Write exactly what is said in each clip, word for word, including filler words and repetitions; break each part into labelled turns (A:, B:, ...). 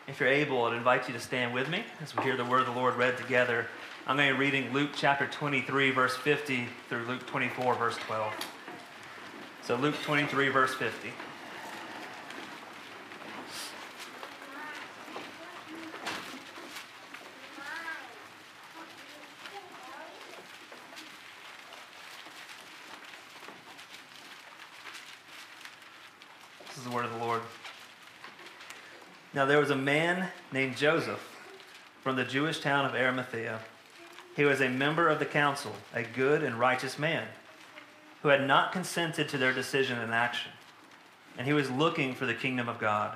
A: if you're able, I'd invite you to stand with me as we hear the word of the Lord read together. I'm going to be reading Luke chapter twenty-three, verse fifty, through Luke twenty-four, verse twelve. So Luke twenty-three, verse fifty. This is the word of the Lord. Now there was a man named Joseph from the Jewish town of Arimathea. He was a member of the council, a good and righteous man, who had not consented to their decision and action, and he was looking for the kingdom of God.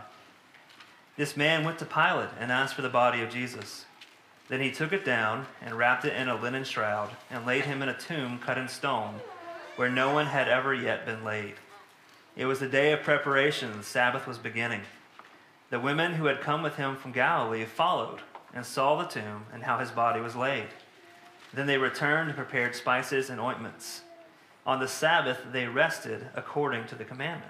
A: This man went to Pilate and asked for the body of Jesus. Then he took it down and wrapped it in a linen shroud and laid him in a tomb cut in stone, where no one had ever yet been laid. It was the day of preparation, and the Sabbath was beginning. The women who had come with him from Galilee followed and saw the tomb and how his body was laid. Then they returned and prepared spices and ointments. On the Sabbath they rested according to the commandment.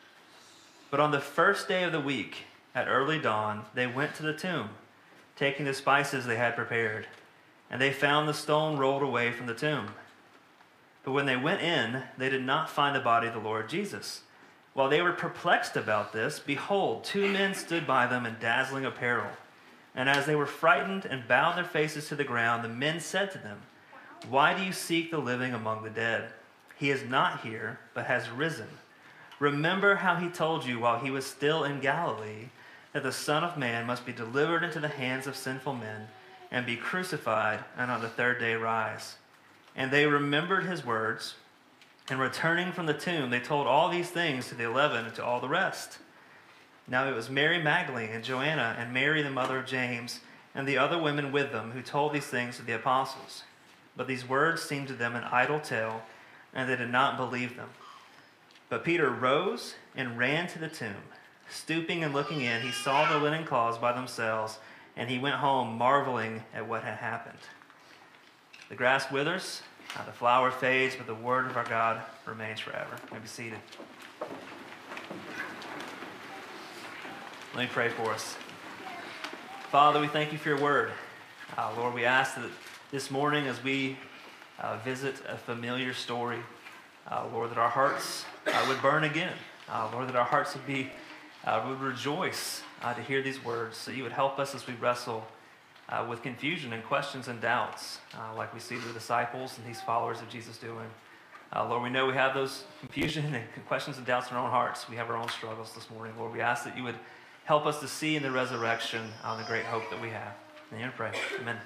A: But on the first day of the week, at early dawn, they went to the tomb, taking the spices they had prepared, and they found the stone rolled away from the tomb. But when they went in, they did not find the body of the Lord Jesus. While they were perplexed about this, behold, two men stood by them in dazzling apparel. And as they were frightened and bowed their faces to the ground, the men said to them, "Why do you seek the living among the dead? He is not here, but has risen. Remember how he told you while he was still in Galilee that the Son of Man must be delivered into the hands of sinful men and be crucified and on the third day rise." And they remembered his words, and returning from the tomb, they told all these things to the eleven and to all the rest. Now it was Mary Magdalene and Joanna and Mary the mother of James and the other women with them who told these things to the apostles. But these words seemed to them an idle tale, and they did not believe them. But Peter rose and ran to the tomb. Stooping and looking in, he saw the linen cloths by themselves, and he went home marveling at what had happened. The grass withers, uh, the flower fades, but the word of our God remains forever. You may be seated. Let me pray for us. Father, we thank you for your word. Uh, Lord, we ask that this morning as we uh, visit a familiar story, uh, Lord, that our hearts uh, would burn again. Uh, Lord, that our hearts would be, uh, would rejoice uh, to hear these words, so you would help us as we wrestle uh, with confusion and questions and doubts, uh, like we see the disciples and these followers of Jesus doing. Uh, Lord, we know we have those confusion and questions and doubts in our own hearts. We have our own struggles this morning. Lord, we ask that you would help us to see in the resurrection uh, the great hope that we have. And you pray. Amen.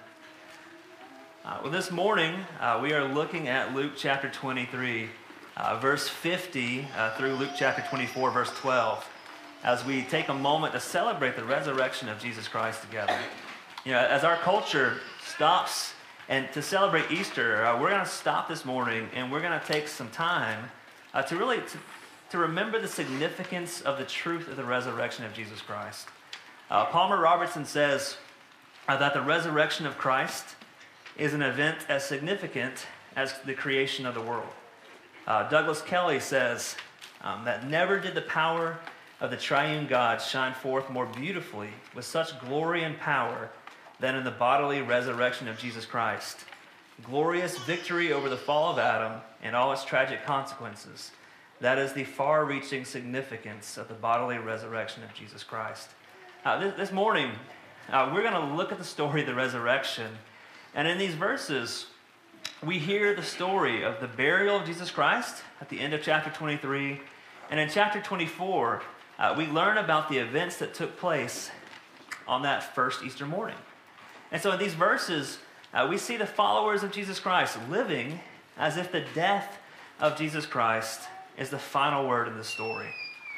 A: Uh, well, this morning, uh, we are looking at Luke chapter twenty-three, uh, verse fifty, uh, through Luke chapter twenty-four, verse twelve, as we take a moment to celebrate the resurrection of Jesus Christ together. You know, as our culture stops and to celebrate Easter, uh, we're going to stop this morning and we're going to take some time uh, to really to, to remember the significance of the truth of the resurrection of Jesus Christ. Uh, Palmer Robertson says uh, that the resurrection of Christ is an event as significant as the creation of the world. Uh, Douglas Kelly says um, that never did the power of the triune God shine forth more beautifully with such glory and power than in the bodily resurrection of Jesus Christ. Glorious victory over the fall of Adam and all its tragic consequences. That is the far-reaching significance of the bodily resurrection of Jesus Christ. Uh, this, this morning, uh, we're going to look at the story of the resurrection. And in these verses, we hear the story of the burial of Jesus Christ at the end of chapter twenty-three. And in chapter twenty-four, uh, we learn about the events that took place on that first Easter morning. And so in these verses, uh, we see the followers of Jesus Christ living as if the death of Jesus Christ is the final word in the story.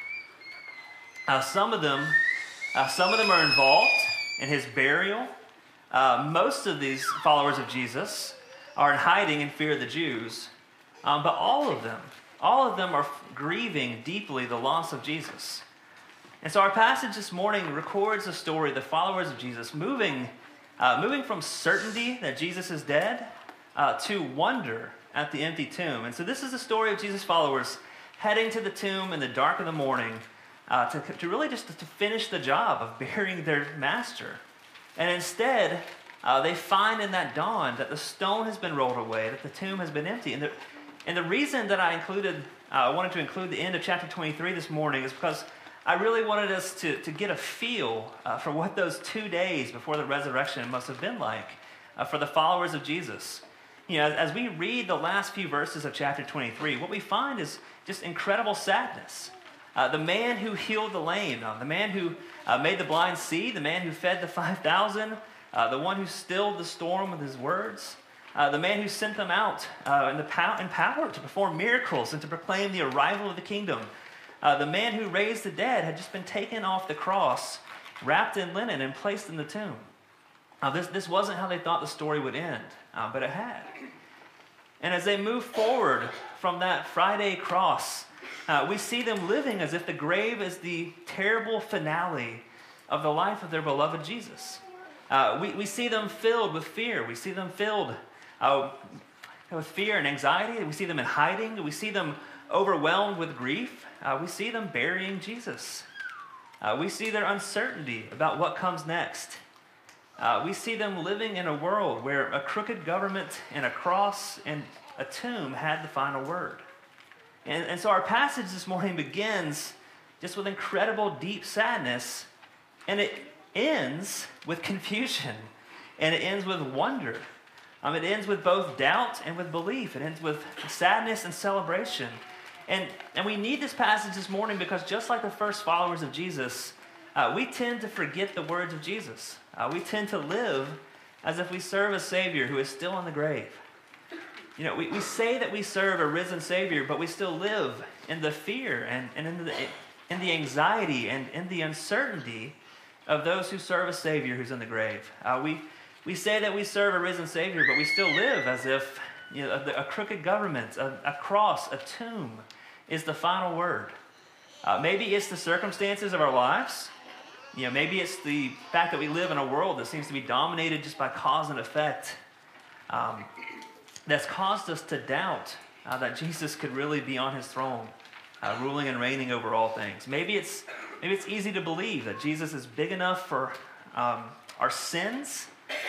A: Uh, some of them, uh, some of them are involved in his burial. Uh, most of these followers of Jesus are in hiding in fear of the Jews, um, but all of them, all of them are grieving deeply the loss of Jesus. And so our passage this morning records the story of the followers of Jesus moving, uh, moving from certainty that Jesus is dead uh, to wonder at the empty tomb. And so this is the story of Jesus' followers heading to the tomb in the dark of the morning uh, to, to really just to finish the job of burying their master. And instead, uh, they find in that dawn that the stone has been rolled away, that the tomb has been empty. And the, and the reason that I included, uh, I wanted to include the end of chapter twenty-three this morning is because I really wanted us to, to get a feel uh, for what those two days before the resurrection must have been like uh, for the followers of Jesus. You know, as, as we read the last few verses of chapter twenty-three, what we find is just incredible sadness. Uh, the man who healed the lame, uh, the man who uh, made the blind see, the man who fed the five thousand, uh, the one who stilled the storm with his words, uh, the man who sent them out uh, in, the pow- in power to perform miracles and to proclaim the arrival of the kingdom. Uh, the man who raised the dead had just been taken off the cross, wrapped in linen, and placed in the tomb. Uh, this, this wasn't how they thought the story would end, uh, but it had. And as they move forward from that Friday cross, uh, we see them living as if the grave is the terrible finale of the life of their beloved Jesus. Uh, we, we see them filled with fear. We see them filled uh, with fear and anxiety. We see them in hiding. We see them overwhelmed with grief. Uh, we see them burying Jesus. Uh, we see their uncertainty about what comes next. Uh, we see them living in a world where a crooked government and a cross and a tomb had the final word. And, and so our passage this morning begins just with incredible deep sadness, and it ends with confusion, and it ends with wonder. Um, it ends with both doubt and with belief. It ends with sadness and celebration. And, and we need this passage this morning because just like the first followers of Jesus, uh, we tend to forget the words of Jesus. Uh, we tend to live as if we serve a Savior who is still in the grave. You know, we, we say that we serve a risen Savior, but we still live in the fear and, and in, the, in the anxiety and in the uncertainty of those who serve a Savior who's in the grave. Uh, we, we say that we serve a risen Savior, but we still live as if, you know, a, a crooked government, a, a cross, a tomb is the final word. Uh, maybe it's the circumstances of our lives. You know, maybe it's the fact that we live in a world that seems to be dominated just by cause and effect. Um, that's caused us to doubt uh, that Jesus could really be on his throne, uh, ruling and reigning over all things. Maybe it's maybe it's easy to believe that Jesus is big enough for um, our sins,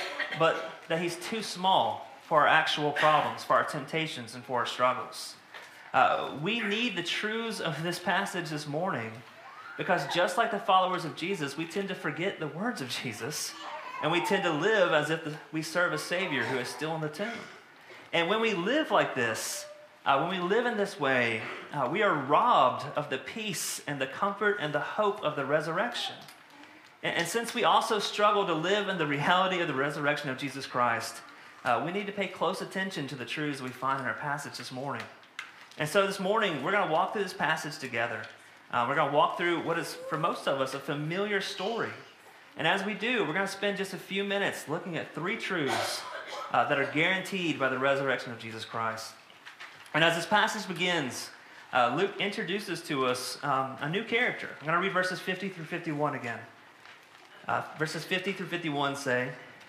A: but that he's too small for our actual problems, for our temptations, and for our struggles. Uh, we need the truths of this passage this morning because just like the followers of Jesus, we tend to forget the words of Jesus, and we tend to live as if the, we serve a Savior who is still in the tomb. And when we live like this, uh, when we live in this way, uh, we are robbed of the peace and the comfort and the hope of the resurrection. And, and since we also struggle to live in the reality of the resurrection of Jesus Christ, uh, we need to pay close attention to the truths we find in our passage this morning. And so this morning, we're going to walk through this passage together. Uh, we're going to walk through what is, for most of us, a familiar story. And as we do, we're going to spend just a few minutes looking at three truths uh, that are guaranteed by the resurrection of Jesus Christ. And as this passage begins, uh, Luke introduces to us um, a new character. I'm going to read verses fifty through fifty-one again. Uh, verses fifty through fifty-one say,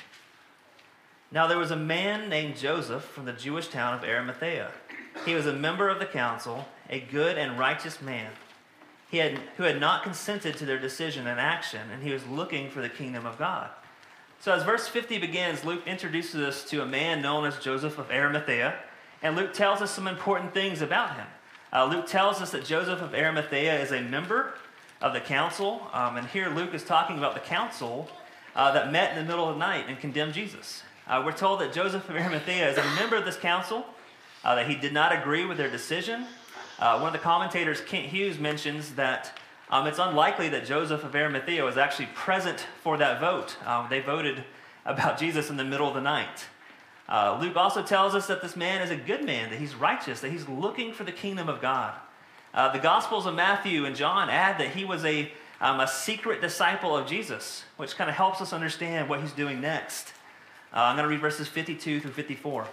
A: "Now there was a man named Joseph from the Jewish town of Arimathea. He was a member of the council, a good and righteous man. He had, who had not consented to their decision and action, and he was looking for the kingdom of God." So as verse fifty begins, Luke introduces us to a man known as Joseph of Arimathea, and Luke tells us some important things about him. Uh, Luke tells us that Joseph of Arimathea is a member of the council, um, and here Luke is talking about the council uh, that met in the middle of the night and condemned Jesus. Uh, we're told that Joseph of Arimathea is a member of this council, uh, that he did not agree with their decision. Uh, one of the commentators, Kent Hughes, mentions that um, it's unlikely that Joseph of Arimathea was actually present for that vote. Um, they voted about Jesus in the middle of the night. Uh, Luke also tells us that this man is a good man, that he's righteous, that he's looking for the kingdom of God. Uh, the Gospels of Matthew and John add that he was a, um, a secret disciple of Jesus, which kind of helps us understand what he's doing next. Uh, I'm going to read verses fifty-two through fifty-four.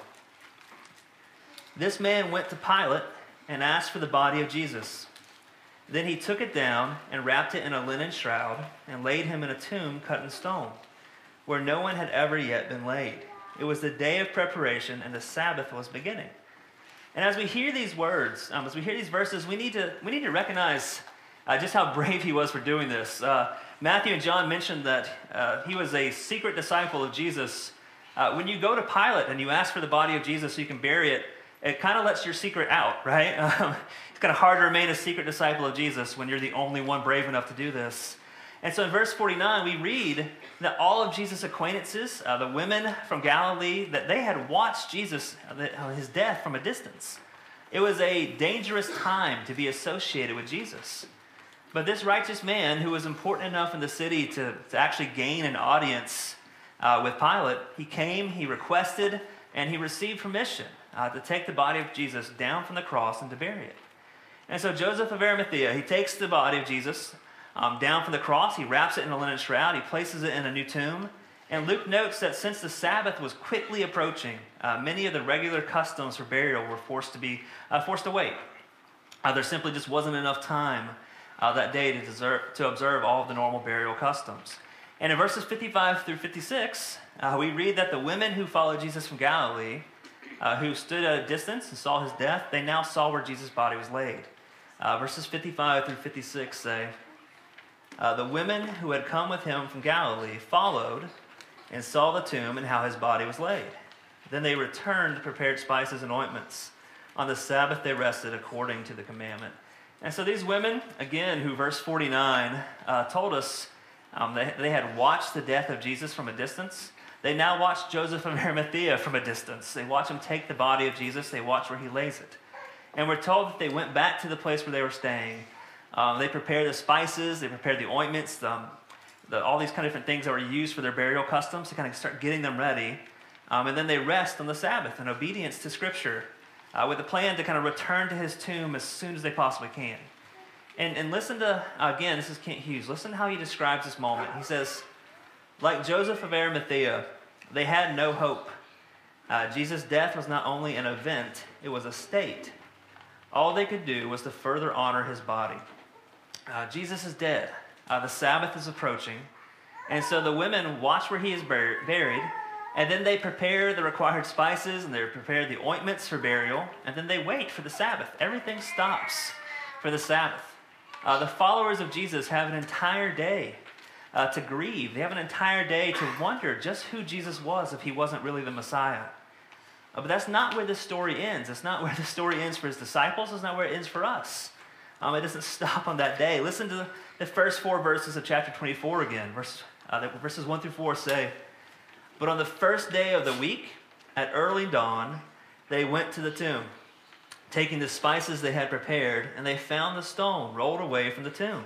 A: "This man went to Pilate and asked for the body of Jesus. Then he took it down and wrapped it in a linen shroud and laid him in a tomb cut in stone, where no one had ever yet been laid. It was the day of preparation, and the Sabbath was beginning." And as we hear these words, um, as we hear these verses, we need to we need to recognize uh, just how brave he was for doing this. Uh, Matthew and John mentioned that uh, he was a secret disciple of Jesus. Uh, when you go to Pilate and you ask for the body of Jesus so you can bury it, it kind of lets your secret out, right? Um, it's kind of hard to remain a secret disciple of Jesus when you're the only one brave enough to do this. And so in verse forty-nine, we read that all of Jesus' acquaintances, uh, the women from Galilee, that they had watched Jesus, uh, his death from a distance. It was a dangerous time to be associated with Jesus. But this righteous man, who was important enough in the city to, to actually gain an audience uh, with Pilate, he came, he requested, and he received permission uh, to take the body of Jesus down from the cross and to bury it. And so Joseph of Arimathea, he takes the body of Jesus um, down from the cross, he wraps it in a linen shroud, he places it in a new tomb. And Luke notes that since the Sabbath was quickly approaching, uh, many of the regular customs for burial were forced to be uh, forced to wait. Uh, there simply just wasn't enough time uh, that day to, deserve, to observe all of the normal burial customs. And in verses fifty-five through fifty-six, uh, we read that the women who followed Jesus from Galilee, uh, who stood at a distance and saw his death, they now saw where Jesus' body was laid. Uh, verses fifty-five through fifty-six say, uh, the women who had come with him from Galilee followed and saw the tomb and how his body was laid. Then they returned, prepared spices and ointments. On the Sabbath they rested according to the commandment. And so these women, again, who verse forty-nine uh, told us um, they, they had watched the death of Jesus from a distance. They now watch Joseph of Arimathea from a distance. They watch him take the body of Jesus. They watch where he lays it. And we're told that they went back to the place where they were staying. Um, they prepared the spices. They prepared the ointments, the, the, all these kind of different things that were used for their burial customs to kind of start getting them ready. Um, and then they rest on the Sabbath in obedience to Scripture uh, with a plan to kind of return to his tomb as soon as they possibly can. And, and listen to, again, this is Kent Hughes. Listen to how he describes this moment. He says, like Joseph of Arimathea, they had no hope. Uh, Jesus' death was not only an event, it was a state. All they could do was to further honor his body. Uh, Jesus is dead. Uh, the Sabbath is approaching. And so the women watch where he is bur- buried, and then they prepare the required spices, and they prepare the ointments for burial, and then they wait for the Sabbath. Everything stops for the Sabbath. Uh, the followers of Jesus have an entire day uh, to grieve. They have an entire day to wonder just who Jesus was if he wasn't really the Messiah. Uh, but that's not where this story ends. It's not where the story ends for his disciples. It's not where it ends for us. Um, it doesn't stop on that day. Listen to the, the first four verses of chapter twenty-four again. Verse, uh, verses one through four say, "But on the first day of the week, at early dawn, they went to the tomb, taking the spices they had prepared, and they found the stone rolled away from the tomb.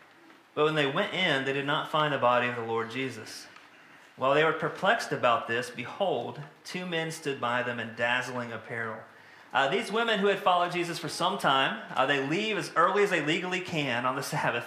A: But when they went in, they did not find the body of the Lord Jesus. While they were perplexed about this, behold, two men stood by them in dazzling apparel." Uh, these women who had followed Jesus for some time, uh, they leave as early as they legally can on the Sabbath,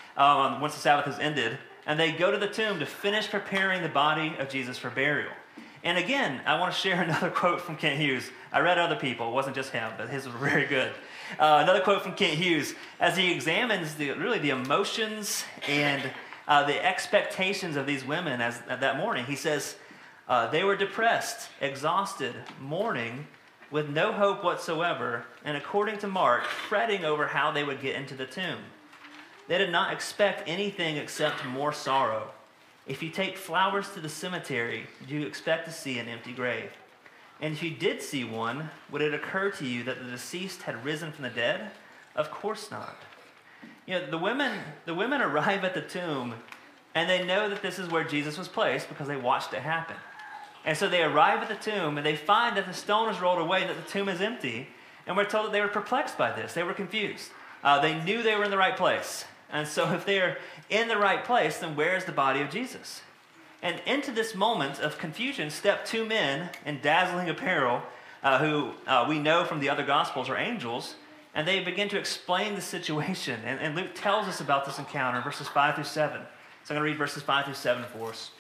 A: um, once the Sabbath has ended, and they go to the tomb to finish preparing the body of Jesus for burial. And again, I want to share another quote from Kent Hughes. I read other people, it wasn't just him, but his was very good. Uh, another quote from Kent Hughes, as he examines the, really the emotions and uh, the expectations of these women as, uh, that morning. He says, uh, they were depressed, exhausted, mourning, with no hope whatsoever, and according to Mark, fretting over how they would get into the tomb. They did not expect anything except more sorrow. If you take flowers to the cemetery, do you expect to see an empty grave? And if you did see one, would it occur to you that the deceased had risen from the dead? Of course not. You know, the women, the women arrive at the tomb, and they know that this is where Jesus was placed because they watched it happen. And so they arrive at the tomb, and they find that the stone is rolled away and that the tomb is empty. And we're told that they were perplexed by this. They were confused. Uh, they knew they were in the right place. And so if they're in the right place, then where is the body of Jesus? And into this moment of confusion step two men in dazzling apparel uh, who uh, we know from the other Gospels are angels, and they begin to explain the situation. And, and Luke tells us about this encounter in verses five through seven. So I'm going to read verses five through seven for us.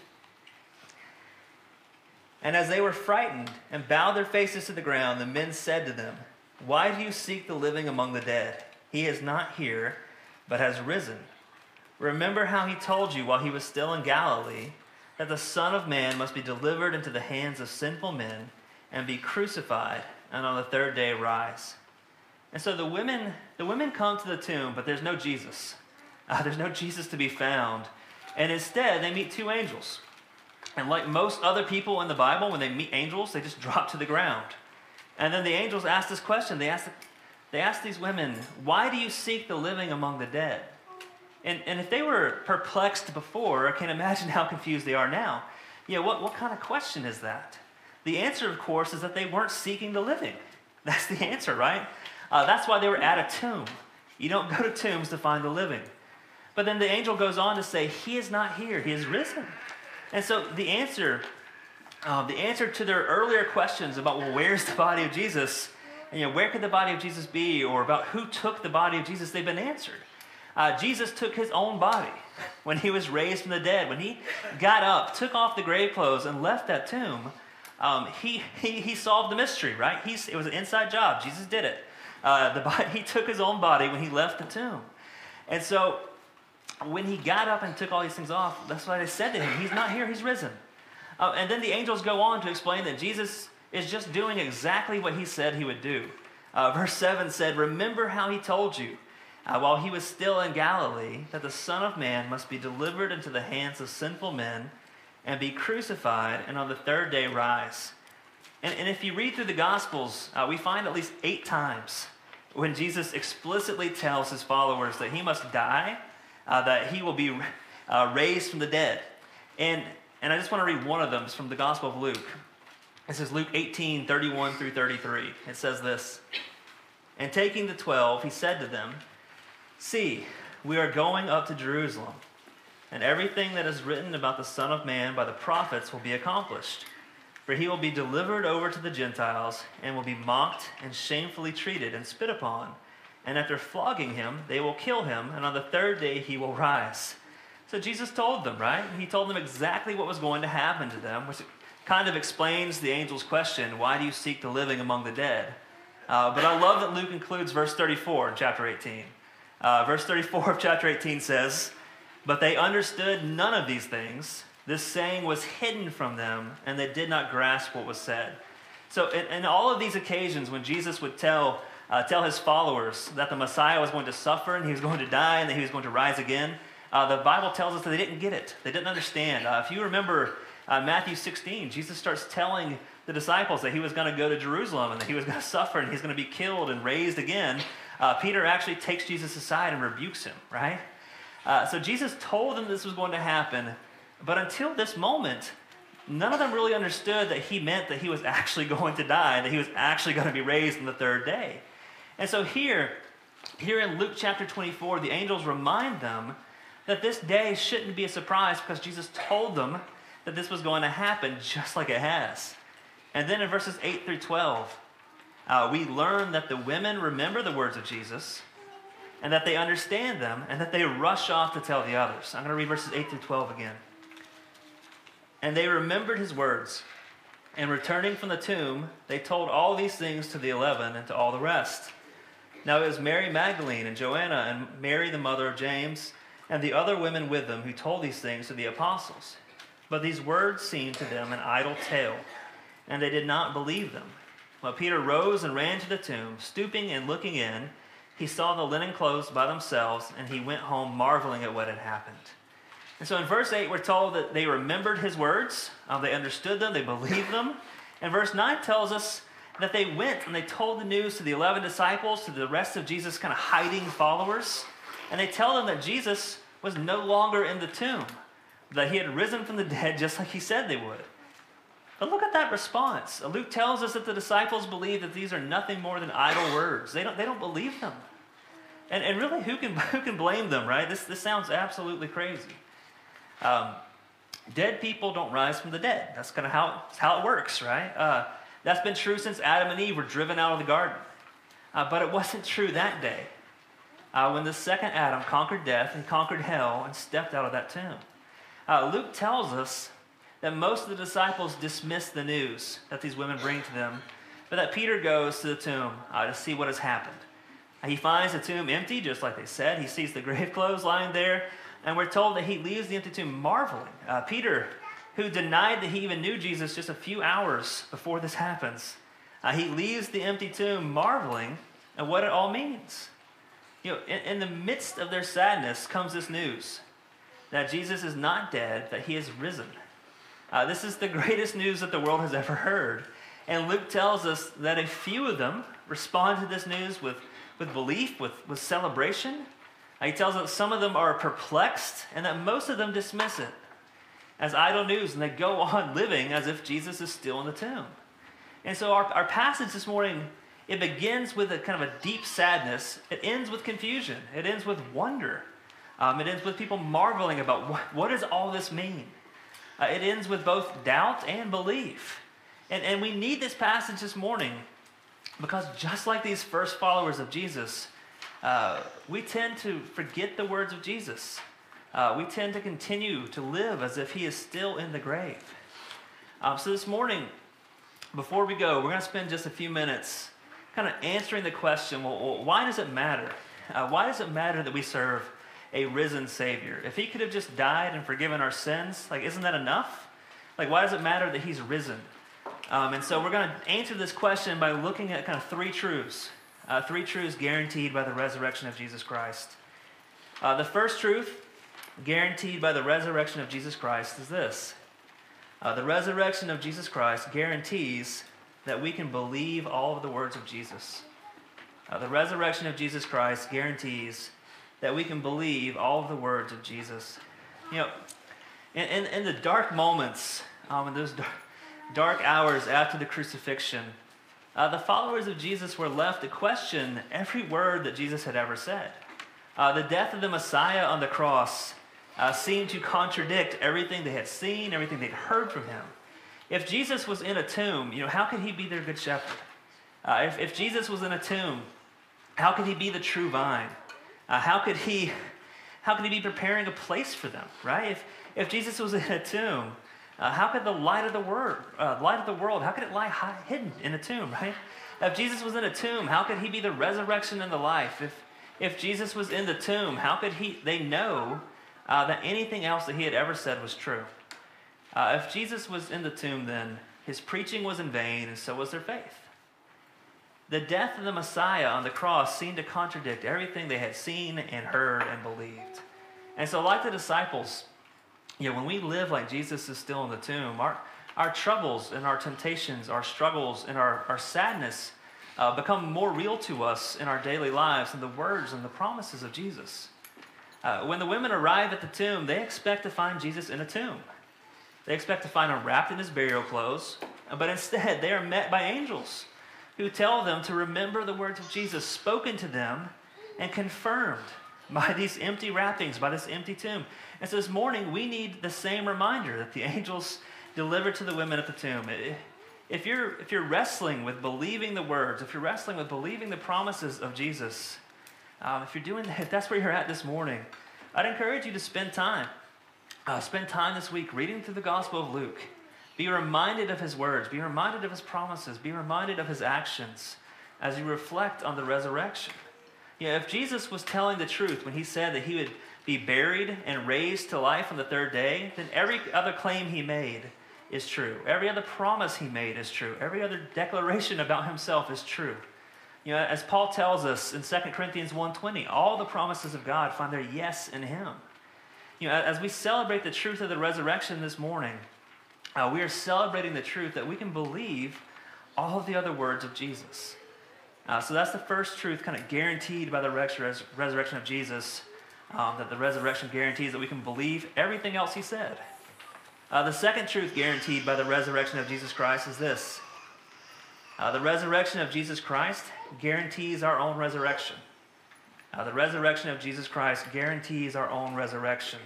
A: "And as they were frightened and bowed their faces to the ground, the men said to them, 'Why do you seek the living among the dead? He is not here, but has risen. Remember how he told you while he was still in Galilee that the Son of Man must be delivered into the hands of sinful men and be crucified, and on the third day rise.' And so the women, the women come to the tomb, but there's no Jesus. Uh, there's no Jesus to be found. And instead, they meet two angels. And like most other people in the Bible, when they meet angels, they just drop to the ground. And then the angels ask this question. They ask, they ask these women, why do you seek the living among the dead? And, and if they were perplexed before, I can imagine how confused they are now. You know, what, what kind of question is that? The answer, of course, is that they weren't seeking the living. That's the answer, right? Uh, that's why they were at a tomb. You don't go to tombs to find the living. But then the angel goes on to say, he is not here, he is risen. And so the answer, uh, the answer to their earlier questions about, well, where's the body of Jesus? And, you know, where could the body of Jesus be? Or about who took the body of Jesus, they've been answered. Uh, Jesus took his own body when he was raised from the dead. When he got up, took off the grave clothes, and left that tomb, um, he, he, he solved the mystery, right? He's, it was an inside job. Jesus did it. Uh, the body, he took his own body when he left the tomb. And so when he got up and took all these things off, that's why they said to him, he's not here, he's risen. Uh, and then the angels go on to explain that Jesus is just doing exactly what he said he would do. Uh, verse seven said, remember how he told you, uh, while he was still in Galilee, that the Son of Man must be delivered into the hands of sinful men and be crucified, and on the third day rise. And, and if you read through the Gospels, uh, we find at least eight times when Jesus explicitly tells his followers that he must die, Uh, that he will be uh, raised from the dead. And, and I just want to read one of them. It's from the Gospel of Luke. This is Luke eighteen, thirty-one through thirty-three. It says this, and taking the twelve, he said to them, see, we are going up to Jerusalem, and everything that is written about the Son of Man by the prophets will be accomplished. For he will be delivered over to the Gentiles, and will be mocked and shamefully treated and spit upon. And after flogging him, they will kill him, and on the third day he will rise. So Jesus told them, right? He told them exactly what was going to happen to them, which kind of explains the angel's question, why do you seek the living among the dead? Uh, but I love that Luke includes verse thirty-four in chapter eighteen. Uh, verse thirty-four of chapter eighteen says, but they understood none of these things. This saying was hidden from them, and they did not grasp what was said. So in, in all of these occasions when Jesus would tell Uh, tell his followers that the Messiah was going to suffer and he was going to die and that he was going to rise again, uh, the Bible tells us that they didn't get it. They didn't understand. Uh, if you remember uh, Matthew sixteen, Jesus starts telling the disciples that he was going to go to Jerusalem and that he was going to suffer and he's going to be killed and raised again. Uh, Peter actually takes Jesus aside and rebukes him, right? Uh, so Jesus told them this was going to happen, but until this moment, none of them really understood that he meant that he was actually going to die, that he was actually going to be raised on the third day. And so here, here in Luke chapter twenty-four, the angels remind them that this day shouldn't be a surprise because Jesus told them that this was going to happen just like it has. And then in verses eight through twelve, uh, we learn that the women remember the words of Jesus and that they understand them and that they rush off to tell the others. I'm going to read verses eight through twelve again. And they remembered his words, and returning from the tomb, they told all these things to the eleven and to all the rest. Now it was Mary Magdalene and Joanna and Mary the mother of James and the other women with them who told these things to the apostles. But these words seemed to them an idle tale, and they did not believe them. But Peter rose and ran to the tomb. Stooping and looking in, he saw the linen clothes by themselves, and he went home marveling at what had happened. And so in verse eight, we're told that they remembered his words, um, they understood them, they believed them. And verse nine tells us that they went and they told the news to the eleven disciples, to the rest of Jesus' kind of hiding followers. And they tell them that Jesus was no longer in the tomb, that he had risen from the dead just like he said they would. But look at that response. Luke tells us that the disciples believe that these are nothing more than idle words. They don't, they don't believe them. And, and really, who can, who can blame them, right? This, this sounds absolutely crazy. Um, dead people don't rise from the dead. That's kind of how, how it works, right? Uh, that's been true since Adam and Eve were driven out of the garden. Uh, but it wasn't true that day uh, when the second Adam conquered death and conquered hell and stepped out of that tomb. Uh, Luke tells us that most of the disciples dismiss the news that these women bring to them, but that Peter goes to the tomb uh, to see what has happened. He finds the tomb empty, just like they said. He sees the grave clothes lying there, and we're told that he leaves the empty tomb marveling. Uh, Peter, who denied that he even knew Jesus just a few hours before this happens, uh, he leaves the empty tomb marveling and what it all means. You know, in, in the midst of their sadness comes this news that Jesus is not dead, that he is risen. Uh, this is the greatest news that the world has ever heard. And Luke tells us that a few of them respond to this news with, with belief, with, with celebration. Uh, he tells us some of them are perplexed, and that most of them dismiss it as idle news, and they go on living as if Jesus is still in the tomb. And so our, our passage this morning, it begins with a kind of a deep sadness. It ends with confusion. It ends with wonder. Um, it ends with people marveling about what, what does all this mean? Uh, it ends with both doubt and belief. And, and we need this passage this morning because just like these first followers of Jesus, uh, we tend to forget the words of Jesus. Uh, we tend to continue to live as if he is still in the grave. Um, so this morning, before we go, we're going to spend just a few minutes kind of answering the question, well, why does it matter? Uh, why does it matter that we serve a risen Savior? If he could have just died and forgiven our sins, like, isn't that enough? Like, why does it matter that he's risen? Um, and so we're going to answer this question by looking at kind of three truths, uh, three truths guaranteed by the resurrection of Jesus Christ. Uh, the first truth guaranteed by the resurrection of Jesus Christ is this. Uh, the resurrection of Jesus Christ guarantees that we can believe all of the words of Jesus. Uh, the resurrection of Jesus Christ guarantees that we can believe all of the words of Jesus. You know, in, in, in the dark moments, um, in those dark, dark hours after the crucifixion, uh, the followers of Jesus were left to question every word that Jesus had ever said. Uh, the death of the Messiah on the cross uh, seemed to contradict everything they had seen, everything they'd heard from him. If Jesus was in a tomb, you know, how could he be their good shepherd? Uh, if, if Jesus was in a tomb, how could he be the true vine? Uh, how could he, how could he be preparing a place for them, right? If, if Jesus was in a tomb, uh, how could the light of the word, uh, light of the world, how could it lie high, hidden in a tomb, right? If Jesus was in a tomb, how could he be the resurrection and the life? If, if Jesus was in the tomb, how could he, they know uh, that anything else that he had ever said was true? Uh, if Jesus was in the tomb, then his preaching was in vain, and so was their faith. The death of the Messiah on the cross seemed to contradict everything they had seen and heard and believed. And so like the disciples, you know, when we live like Jesus is still in the tomb, our, our troubles and our temptations, our struggles and our, our sadness uh, become more real to us in our daily lives than the words and the promises of Jesus. Uh, when the women arrive at the tomb, they expect to find Jesus in a tomb. They expect to find him wrapped in his burial clothes, but instead they are met by angels who tell them to remember the words of Jesus spoken to them and confirmed by these empty wrappings, by this empty tomb. And so this morning, we need the same reminder that the angels delivered to the women at the tomb. If you're, if you're wrestling with believing the words, if you're wrestling with believing the promises of Jesus, um, if you're doing that, if that's where you're at this morning, I'd encourage you to spend time. Uh, spend time this week reading through the Gospel of Luke. Be reminded of his words. Be reminded of his promises. Be reminded of his actions as you reflect on the resurrection. You know, if Jesus was telling the truth when he said that he would be buried and raised to life on the third day, then every other claim he made is true. Every other promise he made is true. Every other declaration about himself is true. You know, as Paul tells us in Second Corinthians one twenty, all the promises of God find their yes in him. You know, as we celebrate the truth of the resurrection this morning, Uh, we are celebrating the truth that we can believe all of the other words of Jesus. Uh, so that's the first truth kind of guaranteed by the res- resurrection of Jesus, um, that the resurrection guarantees that we can believe everything else he said. Uh, the second truth guaranteed by the resurrection of Jesus Christ is this. Uh, the resurrection of Jesus Christ guarantees our own resurrection. Uh, the resurrection of Jesus Christ guarantees our own resurrection.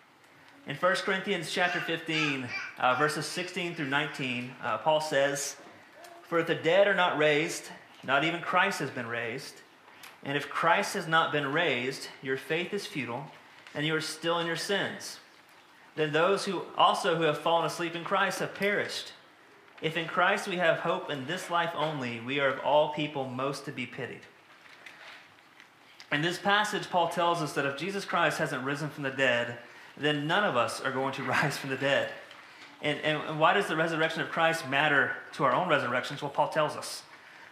A: In First Corinthians chapter fifteen, uh, verses sixteen through nineteen, uh, Paul says, "For if the dead are not raised, not even Christ has been raised. And if Christ has not been raised, your faith is futile, and you are still in your sins. Then those who also who have fallen asleep in Christ have perished. If in Christ we have hope in this life only, we are of all people most to be pitied." In this passage, Paul tells us that if Jesus Christ hasn't risen from the dead, then none of us are going to rise from the dead. And, and why does the resurrection of Christ matter to our own resurrections? Well, Paul tells us.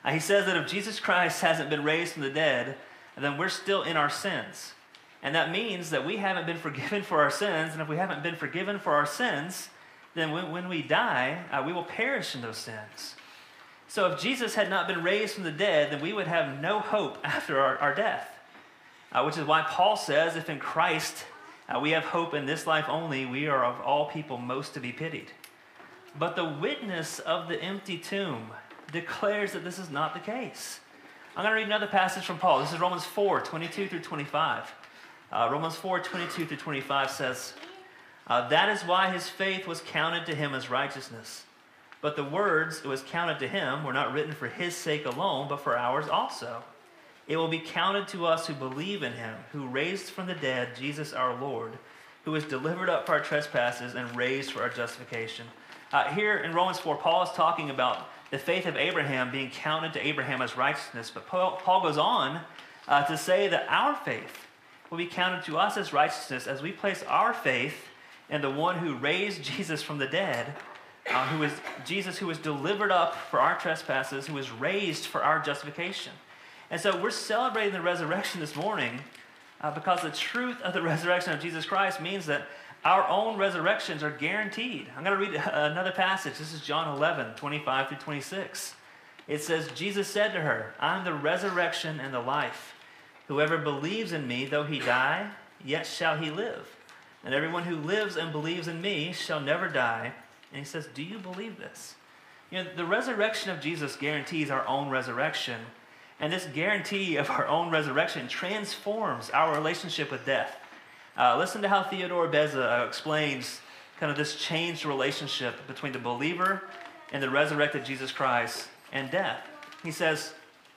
A: Uh, he says that if Jesus Christ hasn't been raised from the dead, then we're still in our sins. And that means that we haven't been forgiven for our sins, and if we haven't been forgiven for our sins, then when, when we die, uh, we will perish in those sins. So if Jesus had not been raised from the dead, then we would have no hope after our, our death. Uh, which is why Paul says, if in Christ uh, we have hope in this life only, we are of all people most to be pitied. But the witness of the empty tomb declares that this is not the case. I'm going to read another passage from Paul. This is Romans four, twenty-two through twenty-five. Uh, Romans four, twenty-two through twenty-five says, uh, that is why his faith was counted to him as righteousness. But the words it was counted to him were not written for his sake alone, but for ours also. It will be counted to us who believe in him, who raised from the dead Jesus our Lord, who was delivered up for our trespasses and raised for our justification. Uh, here in Romans four, Paul is talking about the faith of Abraham being counted to Abraham as righteousness. But Paul, Paul goes on uh, to say that our faith will be counted to us as righteousness as we place our faith in the one who raised Jesus from the dead, uh, who is Jesus who was delivered up for our trespasses, who was raised for our justification. And so we're celebrating the resurrection this morning uh, because the truth of the resurrection of Jesus Christ means that our own resurrections are guaranteed. I'm going to read another passage. This is John eleven, twenty-five through twenty-six. It says, Jesus said to her, I am the resurrection and the life. Whoever believes in me, though he die, yet shall he live. And everyone who lives and believes in me shall never die. And he says, do you believe this? You know, the resurrection of Jesus guarantees our own resurrection. And this guarantee of our own resurrection transforms our relationship with death. Uh, listen to how Theodore Beza uh, explains kind of this changed relationship between the believer and the resurrected Jesus Christ and death. He says,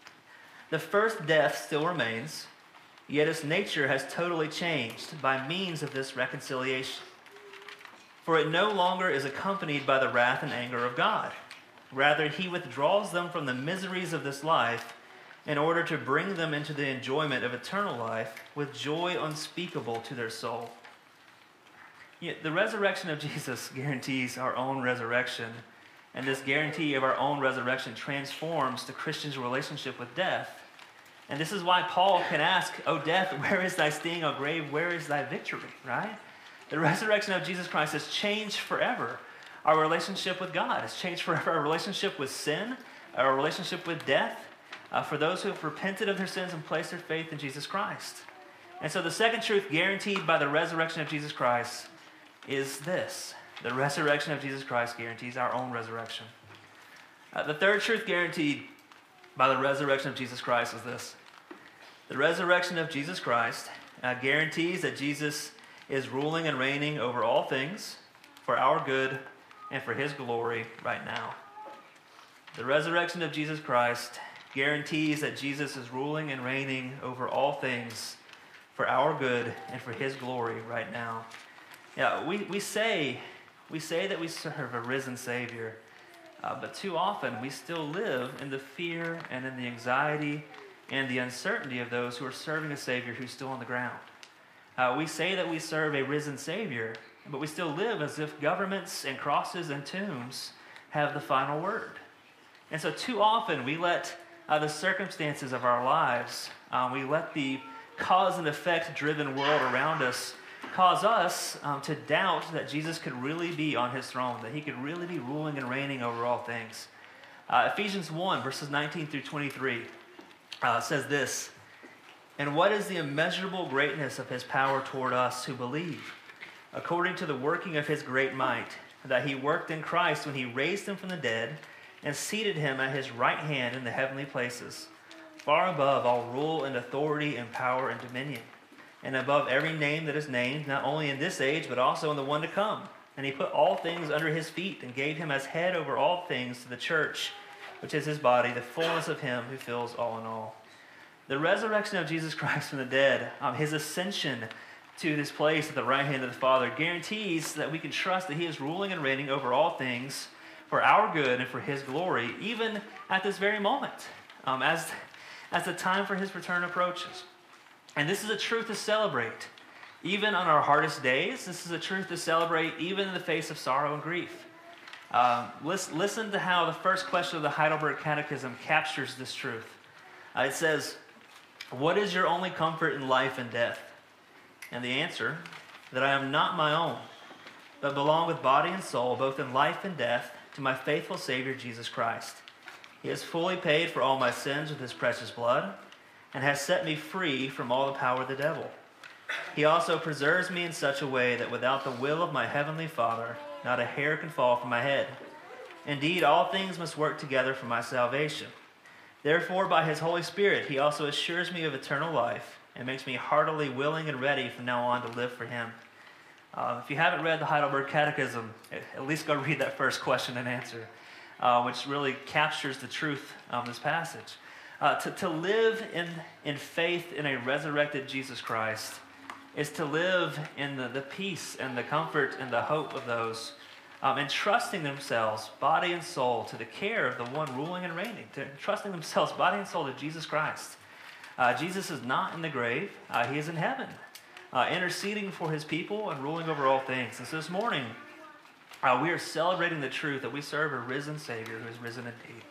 A: the first death still remains, yet its nature has totally changed by means of this reconciliation. For it no longer is accompanied by the wrath and anger of God. Rather, he withdraws them from the miseries of this life in order to bring them into the enjoyment of eternal life with joy unspeakable to their soul. Yet the resurrection of Jesus guarantees our own resurrection, and this guarantee of our own resurrection transforms the Christian's relationship with death. And this is why Paul can ask, O death, where is thy sting? O grave, where is thy victory? Right? The resurrection of Jesus Christ has changed forever our relationship with God. It's changed forever our relationship with sin, our relationship with death, Uh, for those who have repented of their sins and placed their faith in Jesus Christ. And so the second truth guaranteed by the resurrection of Jesus Christ is this. The resurrection of Jesus Christ guarantees our own resurrection. Uh, the third truth guaranteed by the resurrection of Jesus Christ is this. The resurrection of Jesus Christ uh, guarantees that Jesus is ruling and reigning over all things for our good and for his glory right now. The resurrection of Jesus Christ guarantees that Jesus is ruling and reigning over all things for our good and for his glory right now. Yeah, we, we say we say that we serve a risen Savior, uh, but too often we still live in the fear and in the anxiety and the uncertainty of those who are serving a Savior who's still on the ground. Uh, we say that we serve a risen Savior, but we still live as if governments and crosses and tombs have the final word. And so too often we let Uh, the circumstances of our lives, um, we let the cause and effect driven world around us cause us um, to doubt that Jesus could really be on his throne, that he could really be ruling and reigning over all things. Uh, Ephesians one, verses nineteen through twenty-three uh, says this, and what is the immeasurable greatness of his power toward us who believe, according to the working of his great might, that he worked in Christ when he raised him from the dead and seated him at his right hand in the heavenly places, far above all rule and authority and power and dominion, and above every name that is named, not only in this age, but also in the one to come. And he put all things under his feet and gave him as head over all things to the church, which is his body, the fullness of him who fills all in all. The resurrection of Jesus Christ from the dead, um, his ascension to this place at the right hand of the Father, guarantees that we can trust that he is ruling and reigning over all things for our good and for his glory, even at this very moment, um, as, as the time for his return approaches. And this is a truth to celebrate, even on our hardest days. This is a truth to celebrate, even in the face of sorrow and grief. Um, listen, listen to how the first question of the Heidelberg Catechism captures this truth. Uh, it says, "What is your only comfort in life and death?" And the answer, that I am not my own, but belong with body and soul, both in life and death, to my faithful Savior, Jesus Christ. He has fully paid for all my sins with his precious blood, and has set me free from all the power of the devil. He also preserves me in such a way that without the will of my heavenly Father, not a hair can fall from my head. Indeed, all things must work together for my salvation. Therefore, by his Holy Spirit, he also assures me of eternal life and makes me heartily willing and ready from now on to live for him. Uh, if you haven't read the Heidelberg Catechism, at least go read that first question and answer, uh, which really captures the truth of this passage. Uh, to, to live in, in faith in a resurrected Jesus Christ is to live in the, the peace and the comfort and the hope of those um, entrusting themselves, body and soul, to the care of the one ruling and reigning, to entrusting themselves, body and soul, to Jesus Christ. Uh, Jesus is not in the grave. Uh, he is in heaven, uh, interceding for his people and ruling over all things. And so this morning, uh, we are celebrating the truth that we serve a risen Savior who is risen indeed.